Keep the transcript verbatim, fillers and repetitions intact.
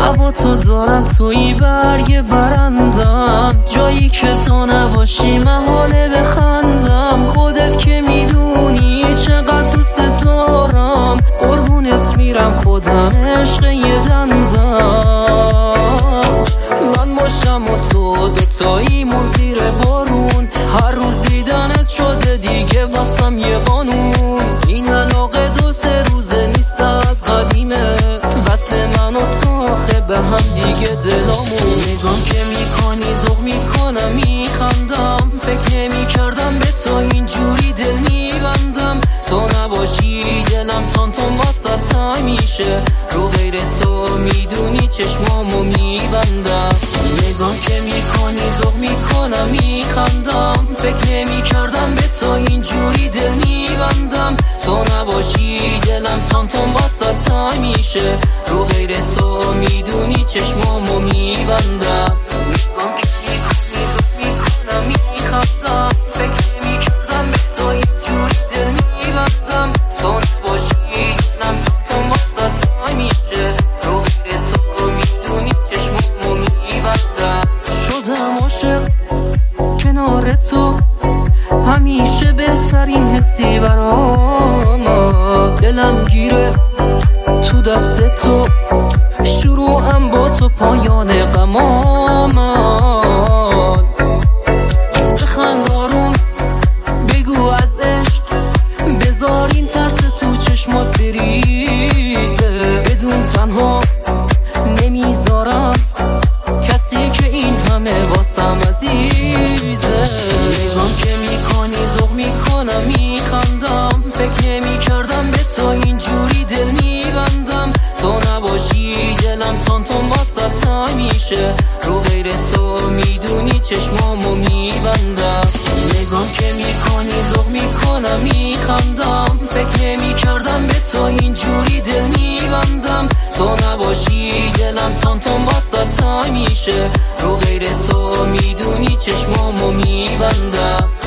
هوا تو دارم توی برگ برندم، جایی که تو نباشی محاله بخندم. خودت که میدونی چقدر دوست دارم، قربونت میرم خودم عشق یه دندم. من باشم و تو دوتاییمون زیر بارون، هر روز دیدنت شده دیگه واسم یه قانون. این علاقه دو سه روزه نیست از قدیمه، وصل من و تو آخه به هم دیگه دلامون. نگام که میکنی ذوق میکنم میخندم، فکر نمی کردم به تو اینجوری دل میبندم. تو نباشی دلم تون تون واسه میشه، رو غیر تو میدونی چشمامو میبندم. نگام که میکنی ذوق میکنم میخندم، فکر نمی کردم به تو اینجوری دل میبندم. تو نباشی دلم تون تون واسه میشه، رو غیر تو میدونی چشمامو میبندم. نگام که میکنی ذوق میکنم میخندم، فکر نمی کردم به تو اینجوری دل میبندم. تو نباشی دلم تون تون واسه میشه، رو غیر تو میدونی چشمامو میبندم. شدم عاشق کنار تو، همیشه بهترین حسی برام. دلم گیره تو دست تو، شروعم با تو پایان غمام. بخند آروم بگو از عشق، بذار این ترس تو چشمات بریزه. بدون تنها نمیذارم کسی که این همه واسم عزیزه. نگام که میکنی ذوق میکنم میخندم، فکر نمی کردم به تو اینجوری دل میبندم. تو نباشی دلم تون تون واسه میشه، رو غیر تو میدونی چشمامو میبندم. نگام که میکنی ذوق میکنم میخندم، فکر نمی کردم به تو اینجوری دل میبندم. تو نباشی دلم تون تون واسه میشه، رو غیر تو میدونی چشمامو میبندم.